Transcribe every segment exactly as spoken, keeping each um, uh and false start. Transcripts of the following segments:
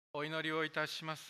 お祈りをいたします。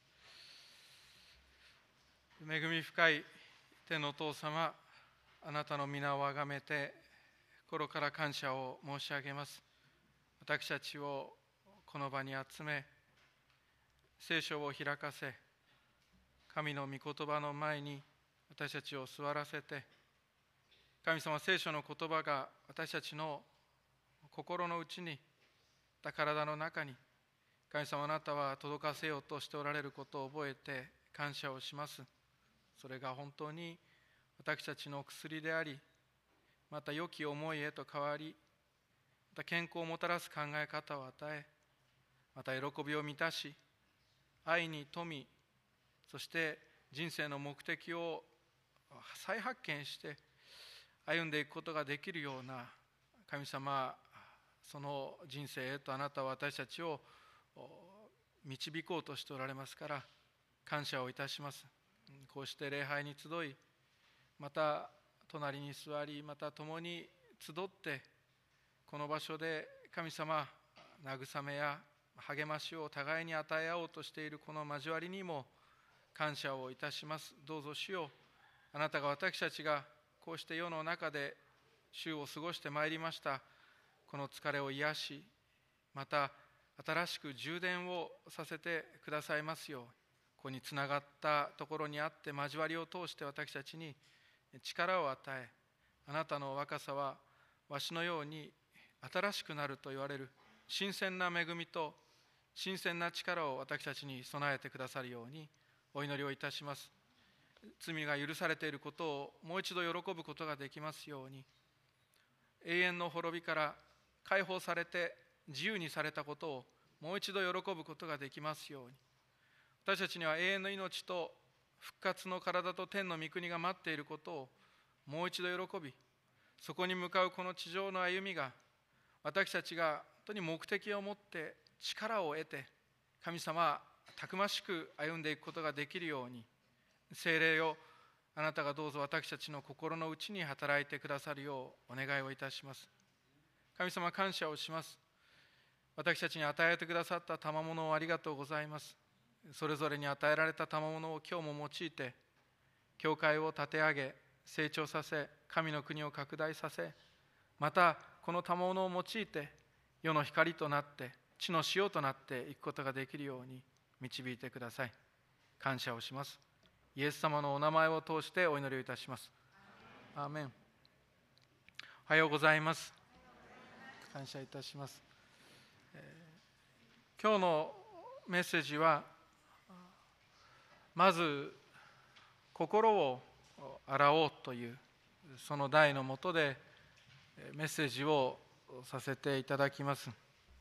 恵み深い天のお父様、あなたの皆をあがめて心から感謝を申し上げます。私たちをこの場に集め、聖書を開かせ、神の御言葉の前に私たちを座らせて、神様、聖書の言葉が私たちの心の内に、体の中に、神様、あなたは届かせようとしておられることを覚えて感謝をします。それが本当に私たちの薬であり、また良き思いへと変わり、また健康をもたらす考え方を与え、また喜びを満たし、愛に富、そして人生の目的を再発見して歩んでいくことができるような、神様、その人生へとあなたは私たちを導こうとしておられますから感謝をいたします。こうして礼拝に集い、また隣に座り、また共に集ってこの場所で神様、慰めや励ましを互いに与え合おうとしているこの交わりにも感謝をいたします。どうぞ主よ、あなたが私たちがこうして世の中で週を過ごしてまいりましたこの疲れを癒し、また新しく充電をさせてくださいますよう、ここにつながったところにあって交わりを通して私たちに力を与え、あなたの若さはわしのように新しくなると言われる新鮮な恵みと新鮮な力を私たちに備えてくださるようにお祈りをいたします。罪が許されていることをもう一度喜ぶことができますように、永遠の滅びから解放されて自由にされたことをもう一度喜ぶことができますように、私たちには永遠の命と復活の体と天の御国が待っていることをもう一度喜び、そこに向かうこの地上の歩みが、私たちが本当に目的を持って力を得て、神様、たくましく歩んでいくことができるように、聖霊をあなたがどうぞ私たちの心の内に働いてくださるようお願いをいたします。神様、感謝をします。私たちに与えてくださった賜物をありがとうございます。それぞれに与えられた賜物を今日も用いて、教会を立て上げ、成長させ、神の国を拡大させ、またこの賜物を用いて、世の光となって、地の塩となっていくことができるように導いてください。感謝をします。イエス様のお名前を通してお祈りをいたします。アーメン。おはようございます。感謝いたします。今日のメッセージは、まず心を洗おうというその題のもとでメッセージをさせていただきます。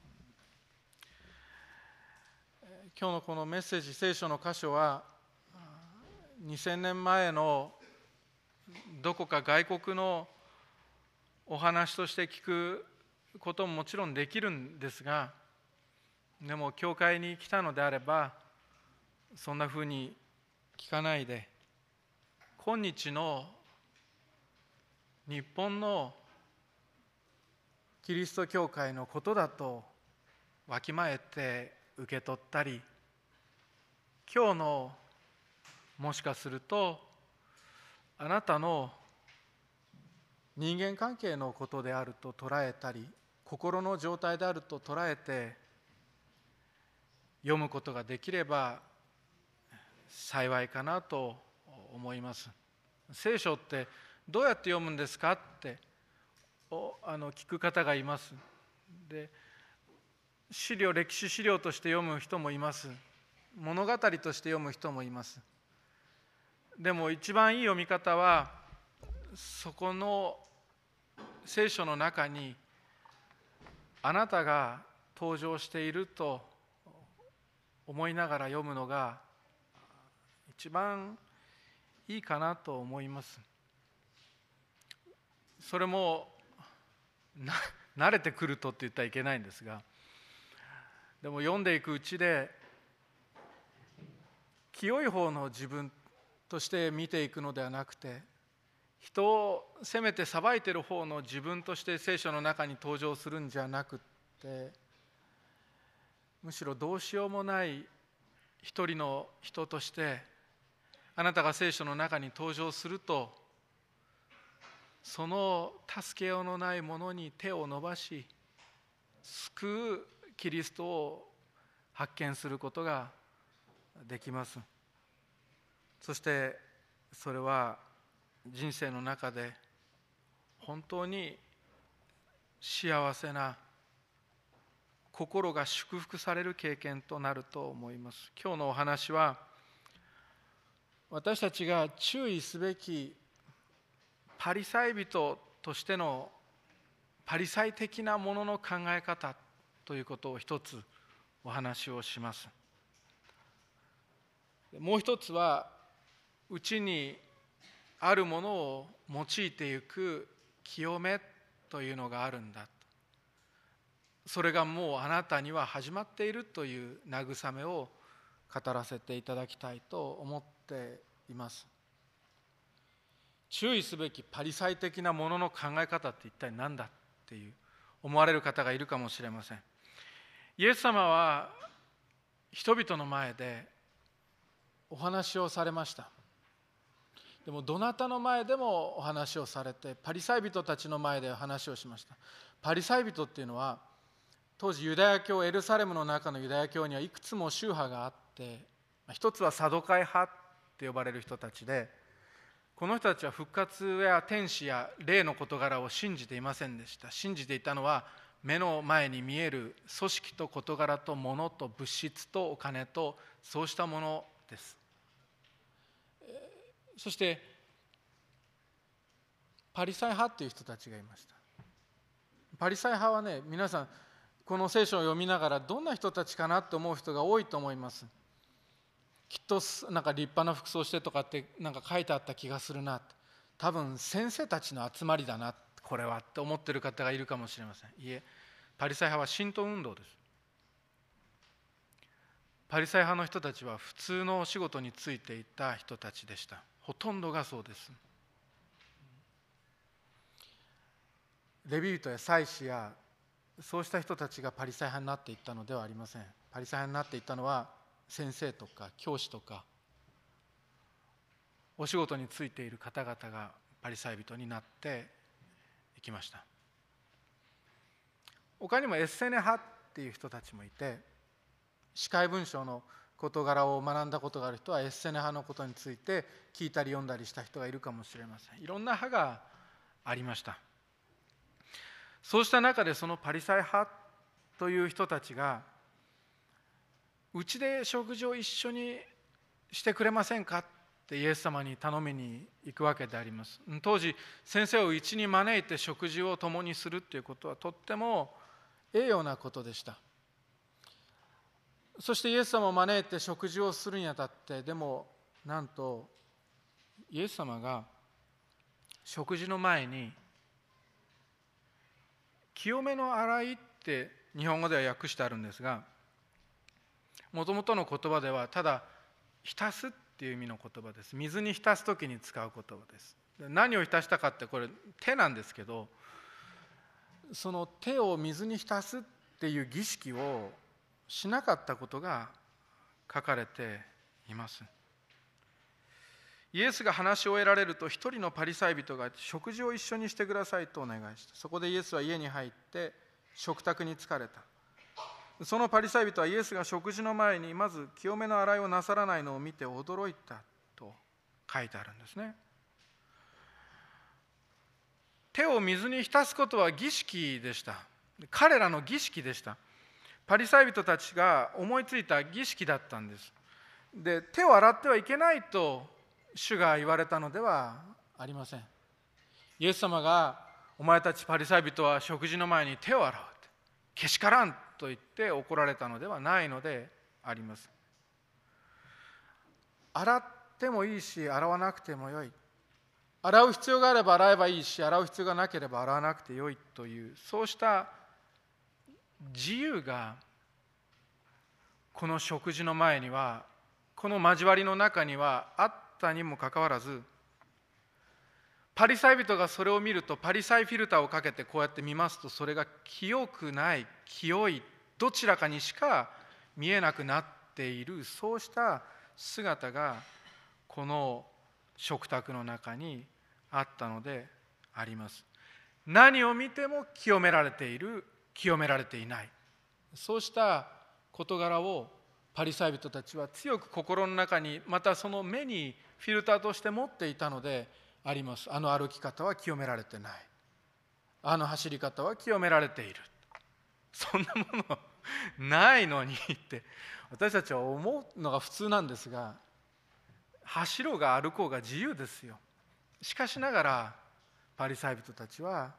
今日のこのメッセージ、聖書の箇所はにせんねんまえのどこか外国のお話として聞くことももちろんできるんですが、でも教会に来たのであればそんなふうに聞かないで、今日の日本のキリスト教会のことだとわきまえて受け取ったり、今日のもしかするとあなたの人間関係のことであると捉えたり、心の状態であると捉えて読むことができれば幸いかなと思います。聖書ってどうやって読むんですかってあの聞く方がいます。で、資料、歴史資料として読む人もいます。物語として読む人もいます。でも一番いい読み方は、そこの聖書の中にあなたが登場していると思いながら読むのが一番いいかなと思います。それもな慣れてくるとって言ったらいけないんですが、でも読んでいくうちで清い方の自分として見ていくのではなくて、人を責めて裁いている方の自分として聖書の中に登場するんじゃなくて、 むしろどうしようもない一人の人としてあなたが聖書の中に登場すると、その助けようのない者に手を伸ばし救うキリストを発見することができます。そしてそれは人生の中で本当に幸せな、心が祝福される経験となると思います。今日のお話は、私たちが注意すべきパリサイ人としてのパリサイ的なものの考え方ということを一つお話をします。もう一つは、うちにあるものを用いていく清めというのがあるんだ。それがもうあなたには始まっているという慰めを語らせていただきたいと思っています。注意すべきパリサイ的なものの考え方って一体何だっていう思われる方がいるかもしれません。イエス様は人々の前でお話をされました。でもどなたの前でもお話をされて、パリサイ人たちの前でお話をしました。パリサイ人っていうのは、当時ユダヤ教、エルサレムの中のユダヤ教にはいくつも宗派があって、一つはサドカイ派って呼ばれる人たちで、この人たちは復活や天使や霊の事柄を信じていませんでした。信じていたのは目の前に見える組織と事柄と物と物質とお金と、そうしたものです。そしてパリサイ派っていう人たちがいました。パリサイ派はね、皆さんこの聖書を読みながらどんな人たちかなって思う人が多いと思います。きっとなんか立派な服装してとかってなんか書いてあった気がするな、多分先生たちの集まりだなこれはって思ってる方がいるかもしれません。いえ、パリサイ派は信徒運動です。パリサイ派の人たちは普通のお仕事に就いていた人たちでした。ほとんどがそうです。レビ人や祭司やそうした人たちがパリサイ派になっていったのではありません。パリサイ派になっていったのは先生とか教師とかお仕事に就いている方々がパリサイ人になっていきました。他にもエッセネ派っていう人たちもいて、司会文書の事柄を学んだことがある人はエッセネ派のことについて聞いたり読んだりした人がいるかもしれません。いろんな派がありました。そうした中でそのパリサイ派という人たちが、うちで食事を一緒にしてくれませんかってイエス様に頼みに行くわけであります。当時先生をうちに招いて食事を共にするということはとっても栄誉なことでした。そしてイエス様を招いて食事をするにあたって、でもなんとイエス様が食事の前に清めの洗いって日本語では訳してあるんですが、もともとの言葉ではただ浸すっていう意味の言葉です。水に浸すときに使う言葉です。何を浸したかって、これ手なんですけど、その手を水に浸すっていう儀式をしなかったことが書かれています。イエスが話し終えられると、一人のパリサイ人が食事を一緒にしてくださいとお願いした。そこでイエスは家に入って食卓に疲れた。そのパリサイ人はイエスが食事の前にまず清めの洗いをなさらないのを見て驚いたと書いてあるんですね。手を水に浸すことは儀式でした。彼らの儀式でした。パリサイ人たちが思いついた儀式だったんです。で、手を洗ってはいけないと主が言われたのではありません。イエス様が、お前たちパリサイ人は食事の前に手を洗う、けしからんと言って怒られたのではないのであります。洗ってもいいし、洗わなくてもよい。洗う必要があれば洗えばいいし、洗う必要がなければ洗わなくてよいという、そうした自由がこの食事の前には、この交わりの中にはあったにもかかわらず、パリサイ人がそれを見ると、パリサイフィルターをかけてこうやって見ますと、それが清くない、清い、どちらかにしか見えなくなっている、そうした姿がこの食卓の中にあったのであります。何を見ても清められている、清められていない、そうした事柄をパリサイ人たちは強く心の中に、またその目にフィルターとして持っていたのであります。あの歩き方は清められてない、あの走り方は清められている、そんなものないのにって私たちは思うのが普通なんですが、走ろうが歩こうが自由ですよ。しかしながらパリサイ人たちは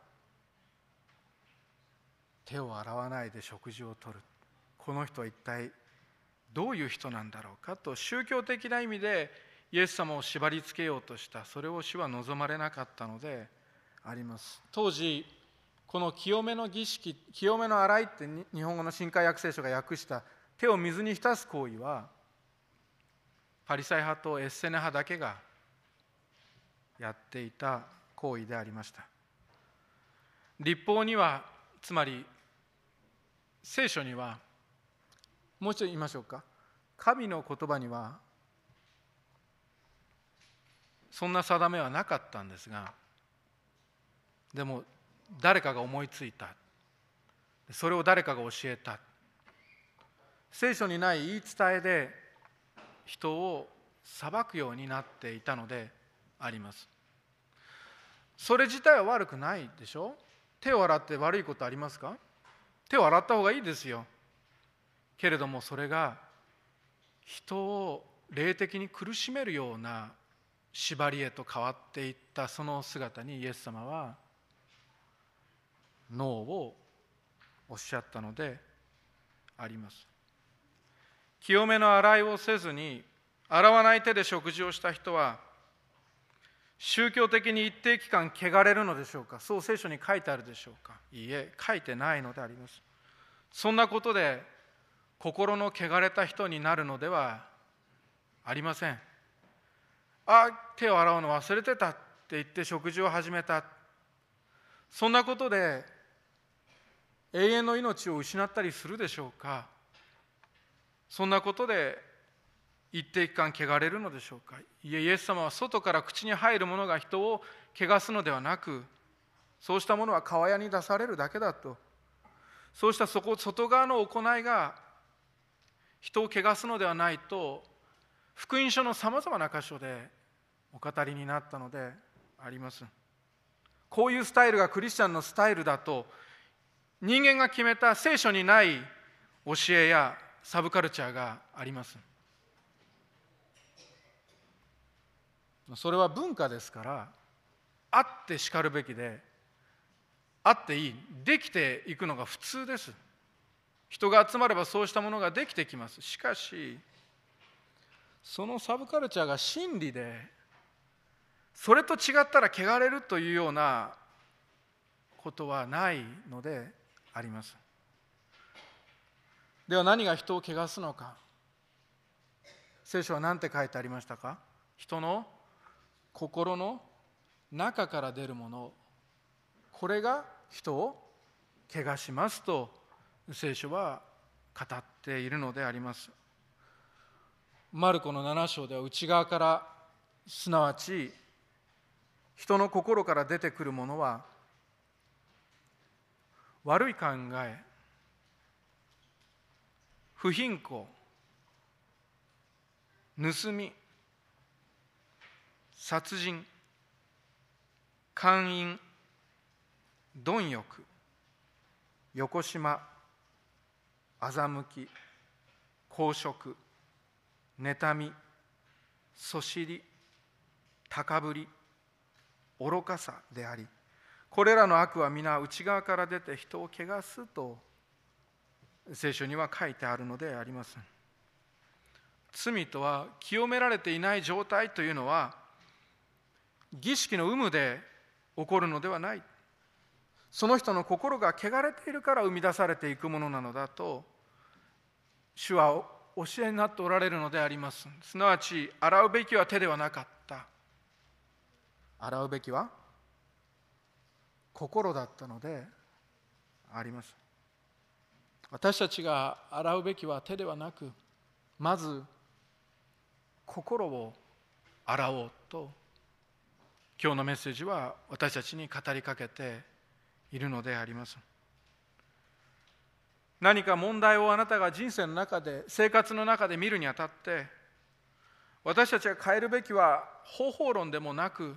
手を洗わないで食事をとる、この人は一体どういう人なんだろうかと宗教的な意味でイエス様を縛り付けようとした。それを主は望まれなかったのであります。当時この清めの儀式、清めの洗いって日本語の新海訳聖書が訳した手を水に浸す行為はパリサイ派とエッセネ派だけがやっていた行為でありました。律法には、つまり聖書には、もう一度言いましょうか、神の言葉にはそんな定めはなかったんですが、でも誰かが思いついた、それを誰かが教えた、聖書にない言い伝えで人を裁くようになっていたのであります。それ自体は悪くないでしょ。手を洗って悪いことありますか？手を洗った方がいいですよ。けれどもそれが人を霊的に苦しめるような縛りへと変わっていったその姿にイエス様はノーをおっしゃったのであります。清めの洗いをせずに洗わない手で食事をした人は宗教的に一定期間汚れるのでしょうか。そう聖書に書いてあるでしょうか。いいえ、書いてないのであります。そんなことで心の汚れた人になるのではありません。あ、手を洗うの忘れてたって言って食事を始めた、そんなことで永遠の命を失ったりするでしょうか。そんなことで一定期間汚れるのでしょうか。いえ、イエス様は外から口に入るものが人を汚すのではなく、そうしたものは川屋に出されるだけだと、そうしたそこ外側の行いが人を汚すのではないと福音書のさまざまな箇所でお語りになったのであります。こういうスタイルがクリスチャンのスタイルだと、人間が決めた聖書にない教えやサブカルチャーがあります。それは文化ですから、あってしかるべきで、あっていい、できていくのが普通です。人が集まればそうしたものができてきます。しかしそのサブカルチャーが真理で、それと違ったら汚れるというようなことはないのであります。では何が人を汚すのか。聖書は何て書いてありましたか？人の心の中から出るもの、これが人を汚しますと聖書は語っているのであります。マルコのなな章では内側から、すなわち人の心から出てくるものは悪い考え、不貧困、盗み、殺人、姦淫、貪欲、よこしま、欺き、公職、妬み、そしり、高ぶり、愚かさであり、これらの悪は皆内側から出て人を汚すと聖書には書いてあるのであります。罪とは清められていない状態というのは儀式の有無で起こるのではない。その人の心が汚れているから生み出されていくものなのだと主は教えになっておられるのであります。すなわち洗うべきは手ではなかった。洗うべきは心だったのであります。 私たちが洗うべきは手ではなく、まず心を洗おうと、今日のメッセージは私たちに語りかけているのであります。何か問題をあなたが人生の中で、生活の中で見るにあたって、私たちが変えるべきは方法論でもなく、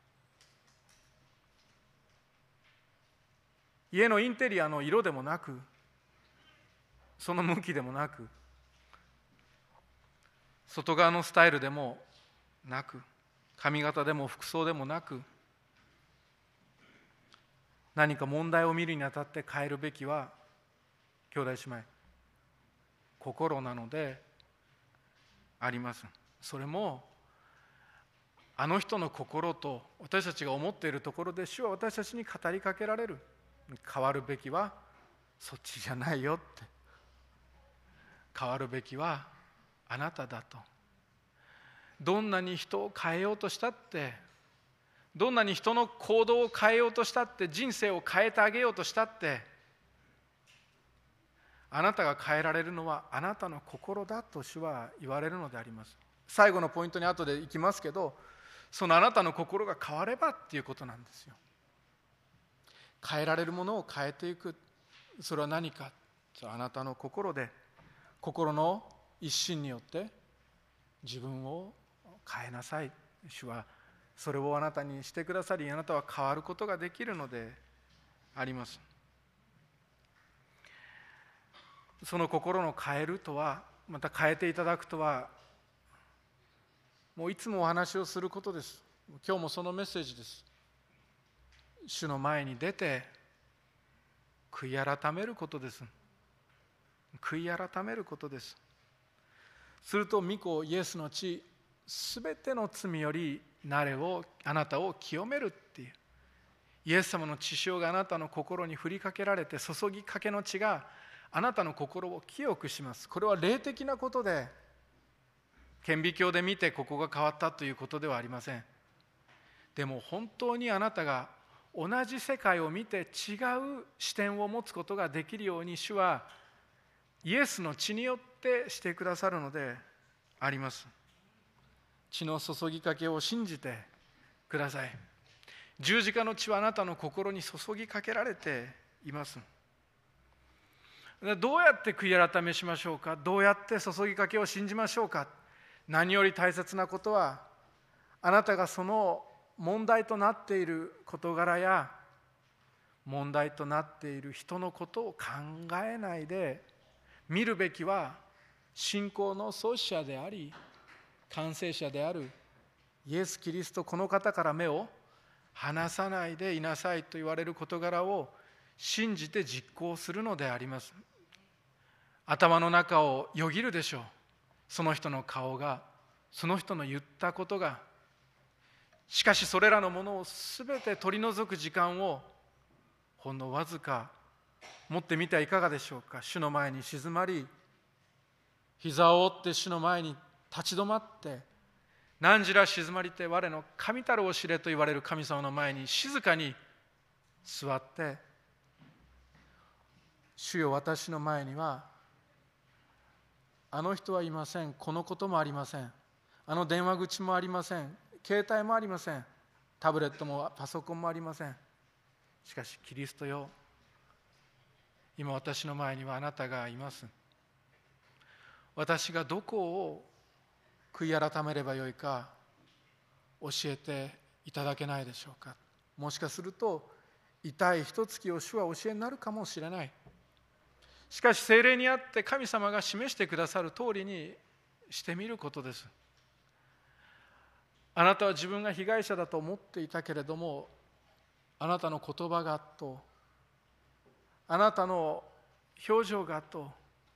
家のインテリアの色でもなく、その向きでもなく、外側のスタイルでもなく、髪型でも服装でもなく、何か問題を見るにあたって変えるべきは、兄弟姉妹、心なのであります。それもあの人の心と私たちが思っているところで、主は私たちに語りかけられる。変わるべきはそっちじゃないよって、変わるべきはあなただと。どんなに人を変えようとしたって、どんなに人の行動を変えようとしたって、人生を変えてあげようとしたって、あなたが変えられるのはあなたの心だと主は言われるのであります。最後のポイントに後で行きますけど、そのあなたの心が変わればっていうことなんですよ。変えられるものを変えていく。それは何か、あなたの心で、心の一心によって自分を変えなさい。主はそれをあなたにしてくださり、あなたは変わることができるのであります。その心の変えるとは、また変えていただくとは、もういつもお話をすることです。今日もそのメッセージです。主の前に出て悔い改めることです。悔い改めることです。すると御子イエスの血、すべての罪よりなれをあなたを清めるっていう、イエス様の血潮があなたの心に振りかけられて、注ぎかけの血があなたの心を清くします。これは霊的なことで、顕微鏡で見てここが変わったということではありません。でも本当にあなたが同じ世界を見て違う視点を持つことができるように、主はイエスの血によってしてくださるのであります。血の注ぎかけを信じてください。十字架の血はあなたの心に注ぎかけられています。どうやって悔い改めしましょうか。どうやって注ぎかけを信じましょうか。何より大切なことは、あなたがその問題となっている事柄や問題となっている人のことを考えないで、見るべきは信仰の創始者であり完成者であるイエス・キリスト、この方から目を離さないでいなさいと言われる事柄を信じて実行するのであります。頭の中をよぎるでしょう。その人の顔が、その人の言ったことが。しかしそれらのものをすべて取り除く時間をほんのわずか持ってみてはいかがでしょうか。主の前に静まり、膝を折って主の前に立ち止まって、何時ら静まりて我の神たるを知れと言われる神様の前に静かに座って、主よ、私の前にはあの人はいません、このこともありません、あの電話口もありません、携帯もありません、タブレットもパソコンもありません。しかしキリストよ、今私の前にはあなたがいます。私がどこを悔い改めればよいか教えていただけないでしょうか。もしかすると痛い一月を主は教えになるかもしれない。しかし聖霊にあって神様が示してくださる通りにしてみることです。あなたは自分が被害者だと思っていたけれども、あなたの言葉がと、あなたの表情がと、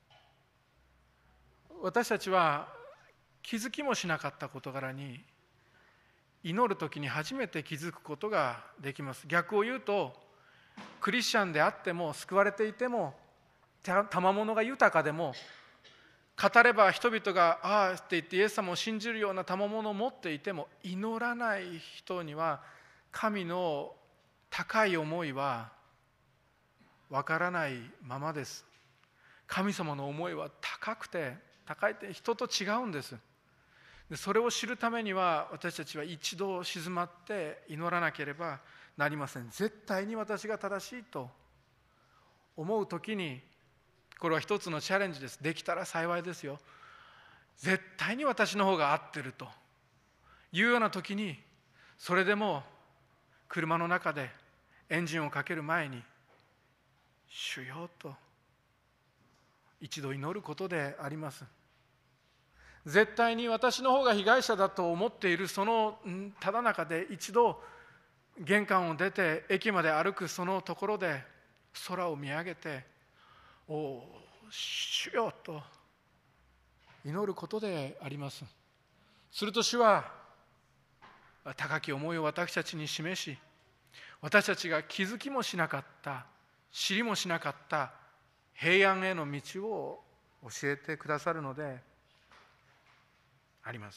私たちは気づきもしなかった事柄に祈るときに初めて気づくことができます。逆を言うと、クリスチャンであっても、救われていても、賜物が豊かでも、語れば人々がああって言ってイエス様を信じるような賜物を持っていても、祈らない人には神の高い思いはわからないままです。 神様の思いは高くて高いって人と違うんです。でそれを知るためには私たちは一度静まって祈らなければなりません。絶対に私が正しいと思うときに、これは一つのチャレンジです。できたら幸いですよ。絶対に私の方が合ってるというようなときに、それでも車の中でエンジンをかける前に主よと一度祈ることであります。絶対に私の方が被害者だと思っているそのただ中で、一度玄関を出て駅まで歩くそのところで空を見上げて、おお主よと祈ることであります。すると主は高き思いを私たちに示し、私たちが気づきもしなかった、知りもしなかった平安への道を教えてくださるのであります。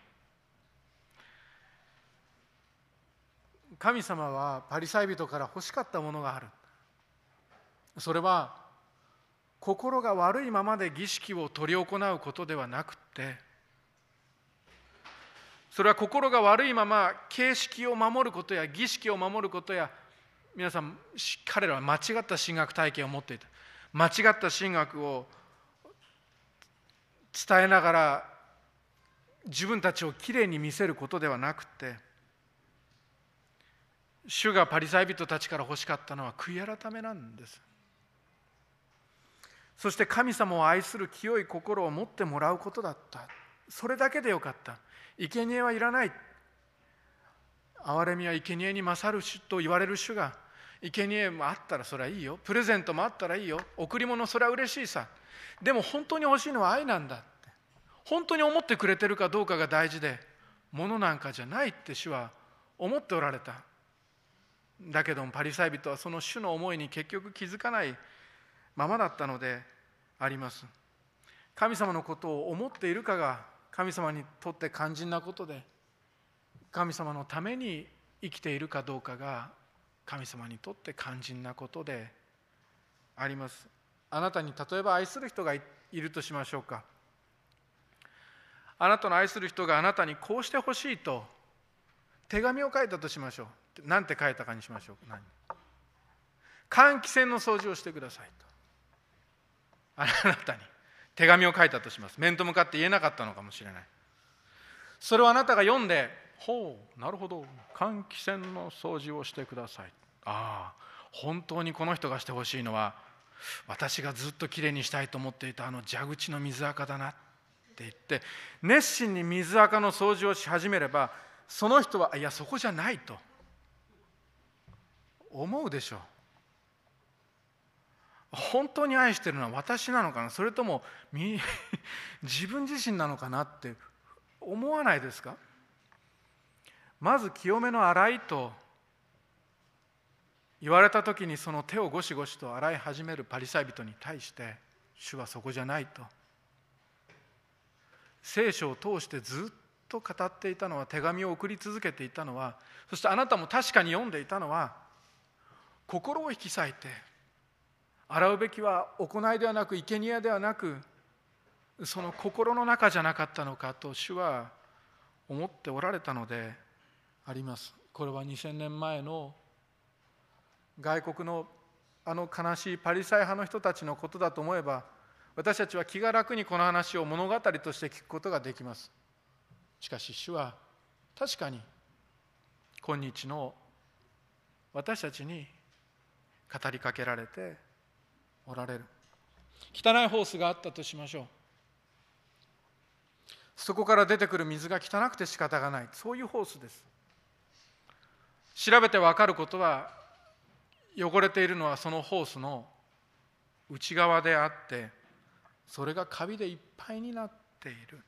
神様はパリサイ人から欲しかったものがある。それは心が悪いままで儀式を執り行うことではなくて、それは心が悪いまま形式を守ることや儀式を守ることや、皆さん彼らは間違った神学体験を持っていた。間違った神学を伝えながら自分たちをきれいに見せることではなくて、主がパリサイ人たちから欲しかったのは悔い改めなんです。そして神様を愛する清い心を持ってもらうことだった。それだけでよかった。生贄はいらない。憐れみは生贄に勝ると言われる主が、生贄もあったらそれはいいよ、プレゼントもあったらいいよ、贈り物それは嬉しいさ、でも本当に欲しいのは愛なんだって、本当に思ってくれてるかどうかが大事で、物なんかじゃないって主は思っておられた。だけどもパリサイ人はその主の思いに結局気づかないままだったのであります。神様のことを思っているかが神様にとって肝心なことで、神様のために生きているかどうかが神様にとって肝心なことであります。あなたに例えば愛する人がいるとしましょうか。あなたの愛する人があなたにこうしてほしいと手紙を書いたとしましょう。何て書いたかにしましょうか。何？換気扇の掃除をしてくださいとあなたに手紙を書いたとします。面と向かって言えなかったのかもしれない。それをあなたが読んで、ほうなるほど、換気扇の掃除をしてください。ああ、本当にこの人がしてほしいのは私がずっときれいにしたいと思っていたあの蛇口の水垢だなって言って熱心に水垢の掃除をし始めれば、その人はいやそこじゃないと思うでしょう。本当に愛しているのは私なのかな、それとも自分自身なのかなって思わないですか。まず清めの洗いと言われた時に、その手をゴシゴシと洗い始めるパリサイ人に対して主はそこじゃないと、聖書を通してずっと語っていたのは、手紙を送り続けていたのは、そしてあなたも確かに読んでいたのは、心を引き裂いて洗うべきは行いではなく生贄ではなく、その心の中じゃなかったのかと主は思っておられたのであります。これはにせんねんまえの外国のあの悲しいパリサイ派の人たちのことだと思えば、私たちは気が楽にこの話を物語として聞くことができます。しかし主は確かに今日の私たちに語りかけられておられる。汚いホースがあったとしましょう。そこから出てくる水が汚くて仕方がない、そういうホースです。調べて分かることは、汚れているのはそのホースの内側であって、それがカビでいっぱいになっている。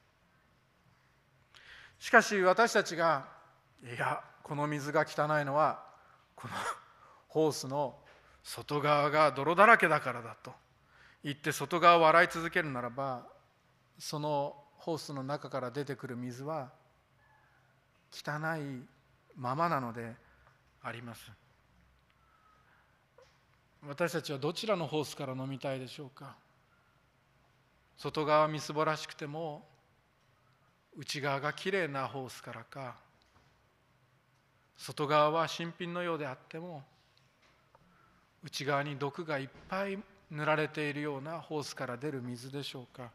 しかし私たちが、いやこの水が汚いのはこのホースの外側が泥だらけだからだと言って外側を洗い続けるならば、そのホースの中から出てくる水は汚いままなのであります。私たちはどちらのホースから飲みたいでしょうか。 外側はみすぼらしくても内側がきれいなホースからか、外側は新品のようであっても内側に毒がいっぱい塗られているようなホースから出る水でしょうか。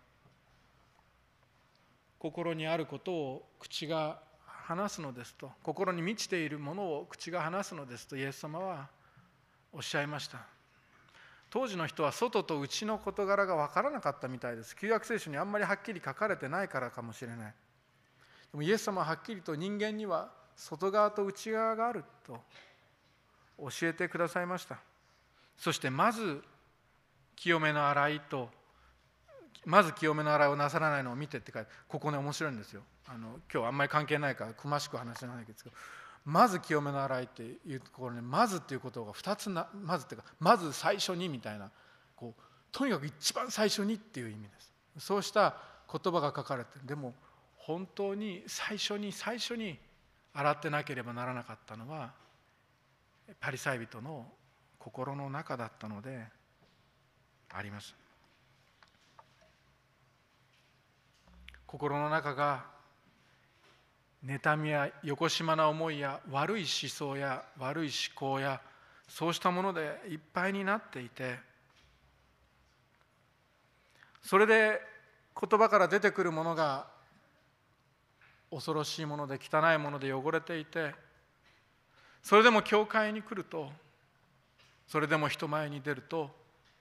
心にあることを口が話すのですと、心に満ちているものを口が話すのですとイエス様はおっしゃいました。当時の人は外と内の事柄が分からなかったみたいです。旧約聖書にあんまりはっきり書かれてないからかもしれない。でもイエス様ははっきりと人間には外側と内側があると教えてくださいました。そしてまず清めの洗いと、まず清めの洗いをなさらないのを見てって書いて、ここね面白いんですよ。あの今日あんまり関係ないから詳しく話しないんですけど、まず清めの洗いっていうところに、まずっていうことがふたつな、まずっていうかまず最初にみたいな、こうとにかく一番最初にっていう意味です。そうした言葉が書かれている。でも本当に最初に最初に洗ってなければならなかったのはパリサイ人の心の中だったのであります。心の中が妬みやよこしまな思いや悪い思想や悪い思考やそうしたものでいっぱいになっていて、それで言葉から出てくるものが恐ろしいもので汚いもので汚れていて、それでも教会に来ると、それでも人前に出ると、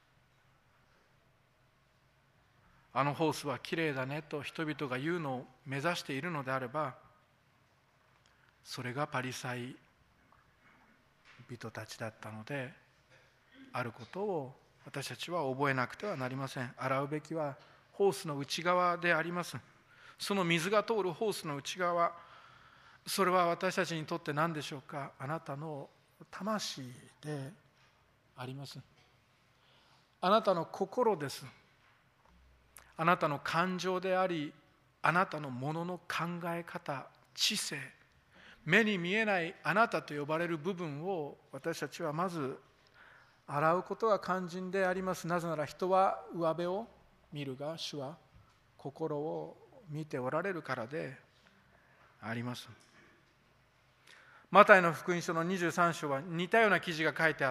あのホースはきれいだねと人々が言うのを目指しているのであれば、それがパリサイ人たちだったのであることを私たちは覚えなくてはなりません。洗うべきはホースの内側であります。その水が通るホースの内側、それは私たちにとって何でしょうか。あなたの魂であります。あなたの心です。あなたの感情であり、あなたのものの考え方、知性、目に見えないあなたと呼ばれる部分を私たちはまず洗うことが肝心であります。なぜなら人は上辺を見るが、主は心を見ておられるからであります。マタイの福音書のにじゅうさん章は似たような記事が書いてあって、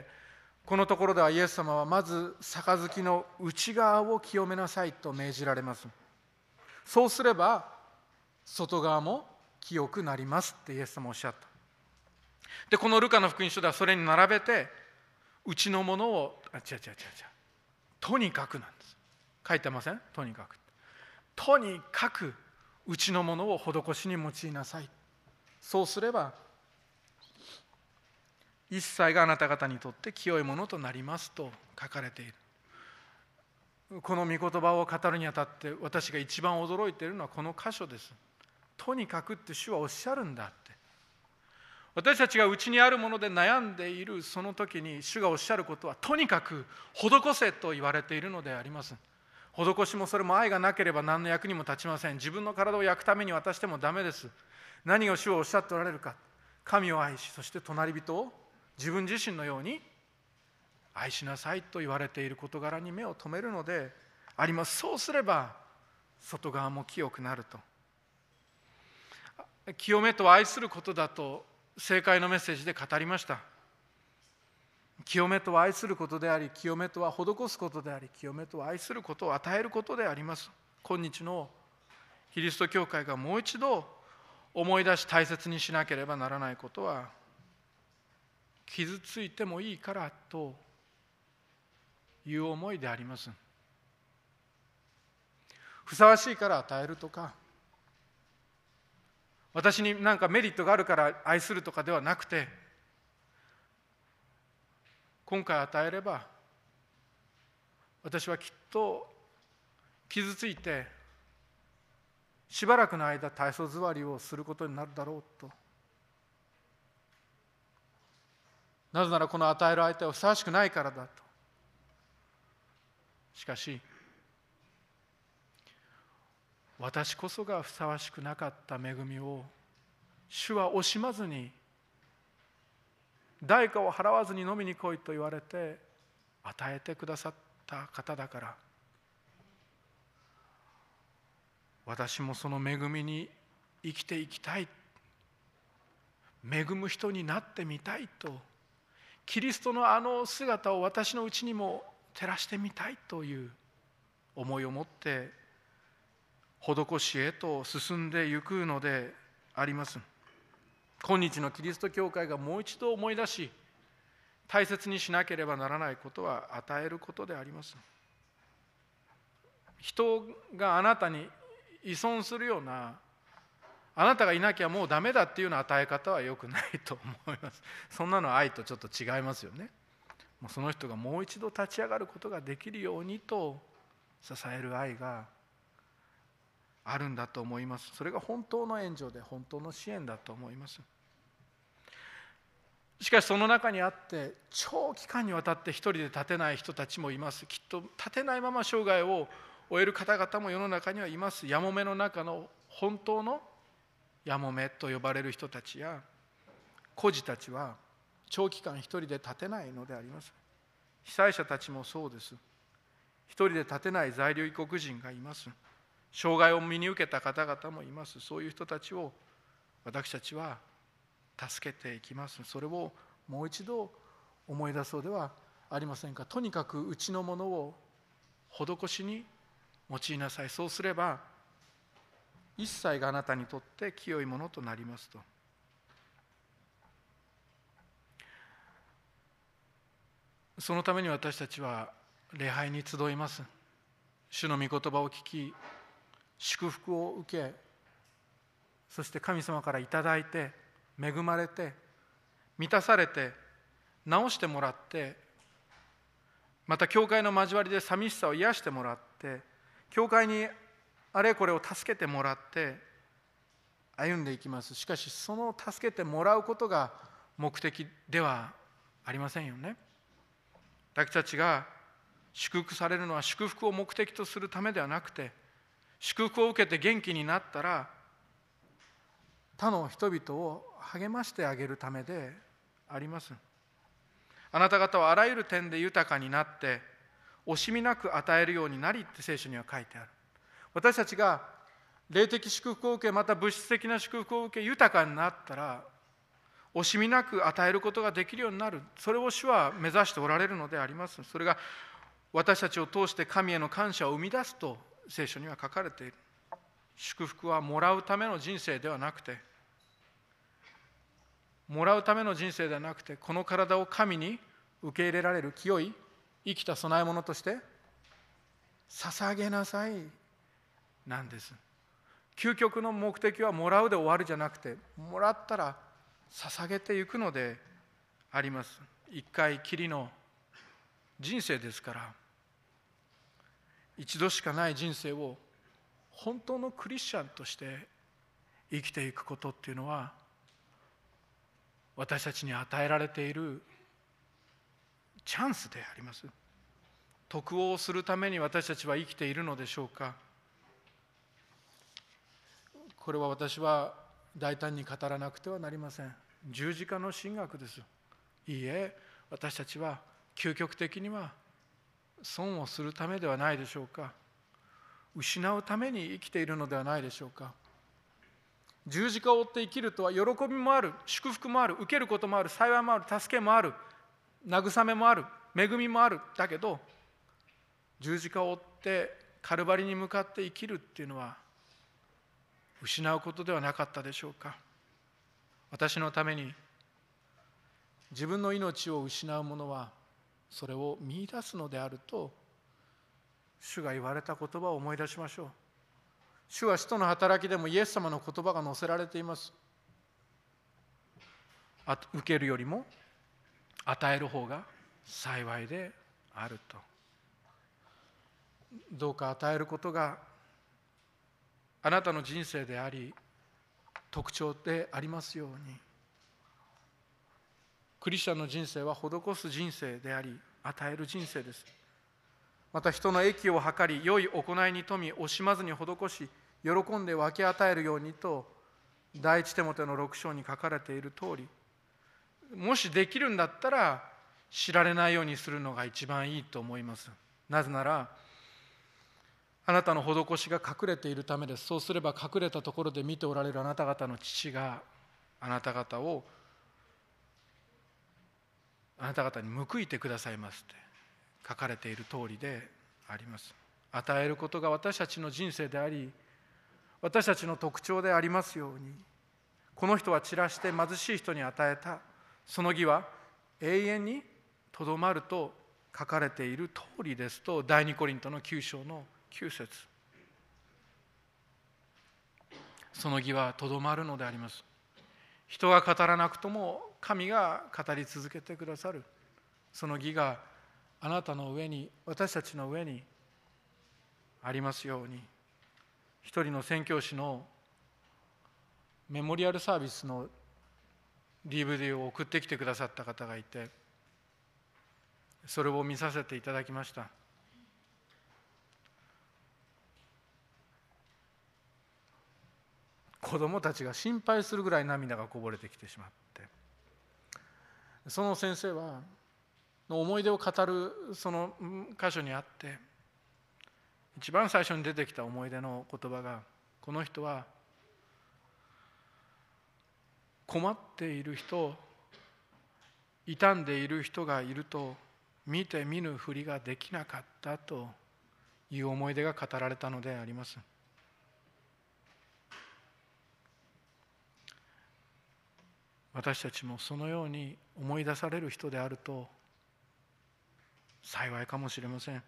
このところではイエス様はまず杯の内側を清めなさいと命じられます。そうすれば外側も清くなりますってイエス様おっしゃった。でこのルカの福音書ではそれに並べて、うちのものをあ違う違う違う違うとにかくなんです。書いてません？とにかくとにかくうちのものを施しに用いなさい。そうすれば一切があなた方にとって清いものとなりますと書かれている。この御言葉を語るにあたって私が一番驚いているのはこの箇所です。とにかくって主はおっしゃるんだって。私たちがうちにあるもので悩んでいるその時に主がおっしゃることは、とにかく施せと言われているのであります。施しもそれも愛がなければ何の役にも立ちません。自分の体を焼くために渡してもダメです。何を主はおっしゃっておられるか。神を愛し、そして隣人を自分自身のように愛しなさいと言われている事柄に目を留めるのであります。そうすれば外側も清くなると。清めと愛することだと正解のメッセージで語りました。清めとは愛することであり、清めとは施すことであり、清めとは愛することを与えることであります。今日のキリスト教会がもう一度思い出し大切にしなければならないことは、傷ついてもいいからという思いであります。ふさわしいから与えるとか、私に何かメリットがあるから愛するとかではなくて、今回与えれば私はきっと傷ついてしばらくの間体操座りをすることになるだろうと。なぜならこの与える相手はふさわしくないからだと。しかし私こそがふさわしくなかった恵みを主は惜しまずに、代価を払わずに飲みに来いと言われて与えてくださった方だから、 私もその恵みに生きていきたい、恵む人になってみたいと、キリストのあの姿を私のうちにも照らしてみたいという思いを持って施しへと進んでいくのであります。今日のキリスト教会がもう一度思い出し、大切にしなければならないことは与えることであります。人があなたに依存するような、あなたがいなきゃもうダメだっていうような与え方は良くないと思います。そんなのは愛とちょっと違いますよね。もうその人がもう一度立ち上がることができるようにと支える愛があるんだと思います。それが本当の援助で本当の支援だと思います。しかしその中にあって長期間にわたって一人で立てない人たちもいます。きっと立てないまま生涯を終える方々も世の中にはいます。やもめの中の本当のやもめと呼ばれる人たちや孤児たちは長期間一人で立てないのであります。被災者たちもそうです。一人で立てない在留異国人がいます。障害を身に受けた方々もいます。そういう人たちを私たちは助けていきます。それをもう一度思い出そうではありませんか。とにかくうちのものを施しに用いなさい。そうすれば一切があなたにとって清いものとなりますと。そのために私たちは礼拝に集います。主の御言葉を聞き、祝福を受け、そして神様からいただいて、恵まれて、満たされて、直してもらって、また教会の交わりで寂しさを癒してもらって、教会にあれこれを助けてもらって歩んでいきます。しかしその助けてもらうことが目的ではありませんよね。私たちが祝福されるのは祝福を目的とするためではなくて、祝福を受けて元気になったら他の人々を励ましてあげるためであります。あなた方はあらゆる点で豊かになって惜しみなく与えるようになりって聖書には書いてある。私たちが霊的祝福を受け、また物質的な祝福を受け豊かになったら惜しみなく与えることができるようになる。それを主は目指しておられるのであります。それが私たちを通して神への感謝を生み出すと聖書には書かれている。祝福はもらうための人生ではなくて、もらうための人生ではなくて、この体を神に受け入れられる清い生きた供え物として捧げなさいなんです。究極の目的はもらうで終わるじゃなくて、もらったら捧げていくのであります。一回きりの人生ですから、一度しかない人生を本当のクリスチャンとして生きていくことっていうのは、私たちに与えられているチャンスであります。得をするために私たちは生きているのでしょうか。これは私は大胆に語らなくてはなりません。十字架の神学です。いいえ、私たちは究極的には損をするためではないでしょうか。失うために生きているのではないでしょうか。十字架を追って生きるとは喜びもある、祝福もある、受けることもある、幸いもある、助けもある、慰めもある、恵みもある。だけど十字架を追ってカルバリに向かって生きるっていうのは失うことではなかったでしょうか。私のために自分の命を失う者はそれを見出すのであると主が言われた言葉を思い出しましょう。主は使徒の働きでもイエス様の言葉が載せられています。受けるよりも与える方が幸いであると。どうか与えることがあなたの人生であり特徴でありますように。クリスチャンの人生は施す人生であり与える人生です。また人の益を図り良い行いに富み惜しまずに施し喜んで分け与えるようにと第一テモテのろく章に書かれている通り、もしできるんだったら知られないようにするのが一番いいと思います。なぜならあなたの施しが隠れているためです。そうすれば隠れたところで見ておられるあなた方の父があなた方をあなた方に報いてくださいますって書かれている通りであります。与えることが私たちの人生であり、私たちの特徴でありますように、この人は散らして貧しい人に与えた、その義は永遠にとどまると書かれている通りですと、第二コリントのきゅう章のきゅう節。その義はとどまるのであります。人が語らなくとも神が語り続けてくださる、その義があなたの上に、私たちの上にありますように。一人の宣教師のメモリアルサービスの ディーブイディー を送ってきてくださった方がいて、それを見させていただきました。子供たちが心配するぐらい涙がこぼれてきてしまって、その先生はの思い出を語るその箇所にあって、一番最初に出てきた思い出の言葉が、この人は困っている人、傷んでいる人がいると見て見ぬふりができなかったという思い出が語られたのであります。私たちもそのように思い出される人であると幸いかもしれません。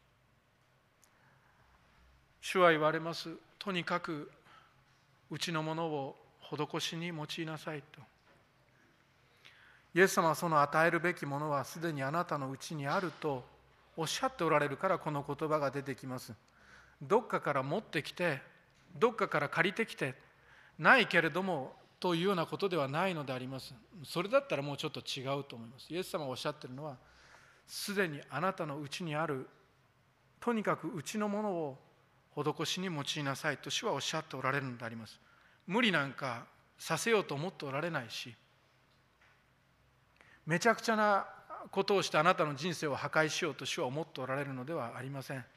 主は言われます。とにかくうちのものを施しに用いなさいと。イエス様はその与えるべきものはすでにあなたのうちにあるとおっしゃっておられるから、この言葉が出てきます。どっかから持ってきて、どっかから借りてきて、ないけれどもというようなことではないのであります。それだったらもうちょっと違うと思います。イエス様がおっしゃっているのは、すでにあなたのうちにある、とにかくうちのものを施しに用いなさいと主はおっしゃっておられるのであります。無理なんかさせようと思っておられないし、めちゃくちゃなことをしてあなたの人生を破壊しようと主は思っておられるのではありません。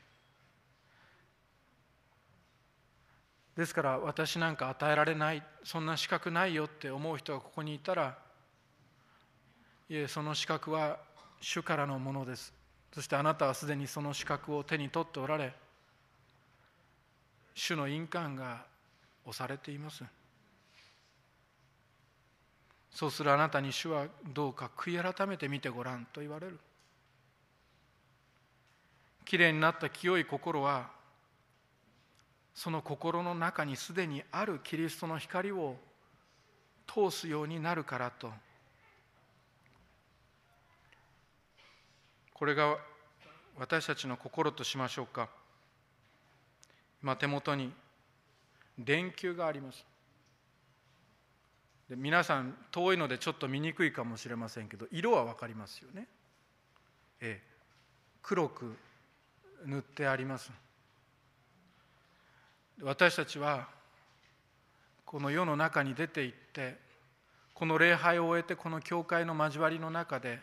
ですから私なんか与えられない、そんな資格ないよって思う人がここにいたら、いえ、その資格は主からのものです。そしてあなたはすでにその資格を手に取っておられ、主の印鑑が押されています。そうするあなたに主はどうか悔い改めてみてごらんと言われる。きれいになった清い心は、その心の中にすでにあるキリストの光を通すようになるからと。これが私たちの心としましょうか。今手元に電球があります。で、皆さん遠いのでちょっと見にくいかもしれませんけど、色は分かりますよね。ええ、黒く塗ってあります。私たちはこの世の中に出て行って、この礼拝を終えてこの教会の交わりの中で、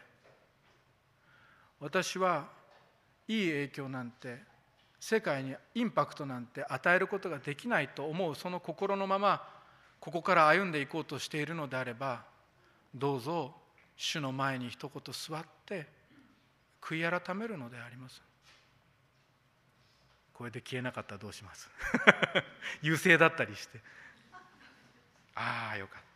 私はいい影響なんて、世界にインパクトなんて与えることができないと思うその心のままここから歩んでいこうとしているのであれば、どうぞ主の前に一言座って悔い改めるのであります。これで消えなかったらどうします優勢だったりして、ああよかった。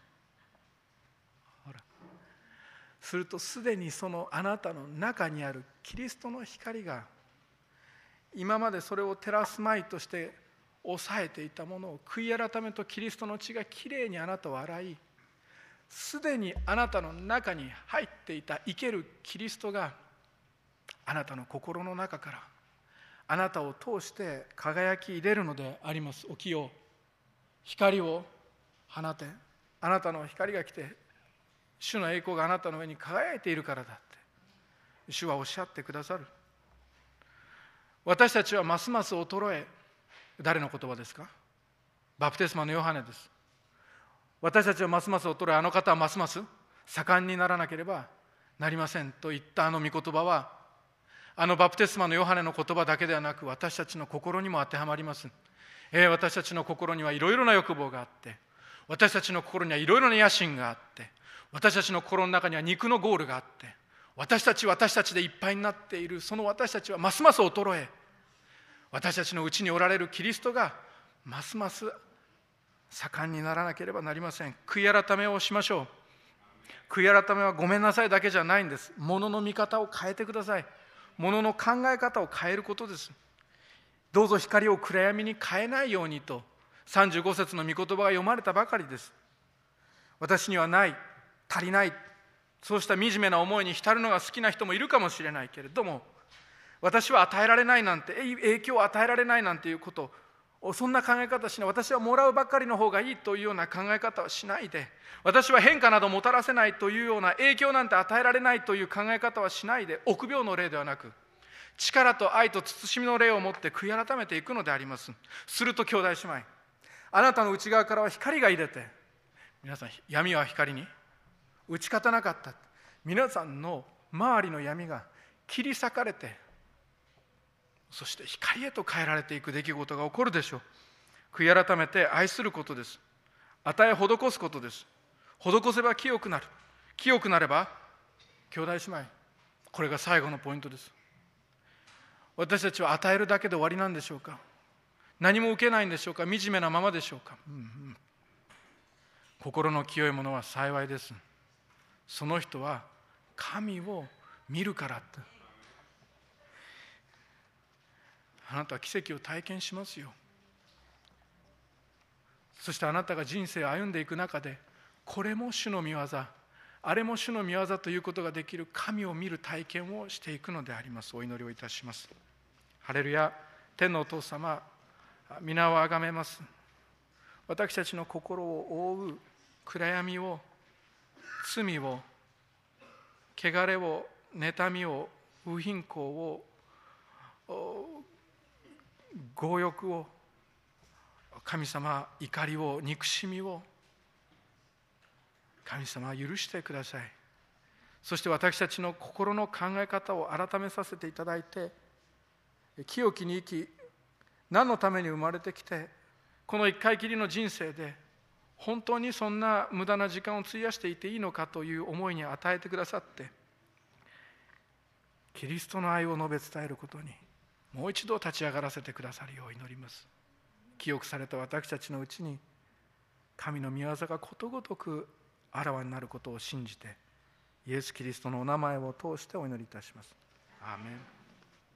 ほら、するとすでにそのあなたの中にあるキリストの光が、今までそれを照らすまいとして抑えていたものを、悔い改めとキリストの血がきれいにあなたを洗い、すでにあなたの中に入っていた生けるキリストがあなたの心の中からあなたを通して輝き入れるのであります。起きよ、光を放て、あなたの光が来て主の栄光があなたの上に輝いているからだって主はおっしゃってくださる。私たちはますます衰え、誰の言葉ですか？バプテスマのヨハネです。私たちはますます衰え、あの方はますます盛んにならなければなりませんと言ったあの御言葉は、 あのバプテスマのヨハネの言葉だけではなく、私たちの心にも当てはまります。えー、私たちの心にはいろいろな欲望があって、私たちの心にはいろいろな野心があって、私たちの心の中には肉のゴールがあって、私たち私たちでいっぱいになっているその私たちはますます衰え、私たちのうちにおられるキリストがますます盛んにならなければなりません。悔い改めをしましょう。悔い改めはごめんなさいだけじゃないんです。物の見方を変えてください。物の考え方を変えることです。どうぞ光を暗闇に変えないようにとさんじゅうご節の御言葉が読まれたばかりです。私にはない、足りない、そうした惨めな思いに浸るのが好きな人もいるかもしれないけれども、私は与えられないなんて、影響を与えられないなんていうことを、そんな考え方しない。私はもらうばっかりの方がいいというような考え方はしないで、私は変化などもたらせないというような、影響なんて与えられないという考え方はしないで、臆病の霊ではなく、力と愛と慎みの霊を持って悔い改めていくのであります。すると兄弟姉妹、あなたの内側からは光が入れて、皆さん、闇は光に打ち勝たなかった。皆さんの周りの闇が切り裂かれて、そして光へと変えられていく出来事が起こるでしょう。悔い改めて愛することです。与え施すことです。施せば清くなる。清くなれば兄弟姉妹、これが最後のポイントです。私たちは与えるだけで終わりなんでしょうか。何も受けないんでしょうか。惨めなままでしょうか。うんうん、心の清いものは幸いです。その人は神を見るからって。あなたは奇跡を体験しますよ。そしてあなたが人生を歩んでいく中で、これも主の御業、あれも主の御業ということができる神を見る体験をしていくのであります。お祈りをいたします。ハレルヤ。天のお父様、皆をあがめます。私たちの心を覆う暗闇を、罪を、汚れを、妬みを、不貧困を、強欲を、神様、怒りを、憎しみを、神様は許してください。そして私たちの心の考え方を改めさせていただいて、清きに生き、何のために生まれてきて、この一回きりの人生で本当にそんな無駄な時間を費やしていていいのかという思いに与えてくださって、キリストの愛を述べ伝えることにもう一度立ち上がらせてくださるよう祈ります。清くされた私たちのうちに神の御業がことごとくあらわになることを信じて、イエス・キリストのお名前を通してお祈りいたします。アーメン。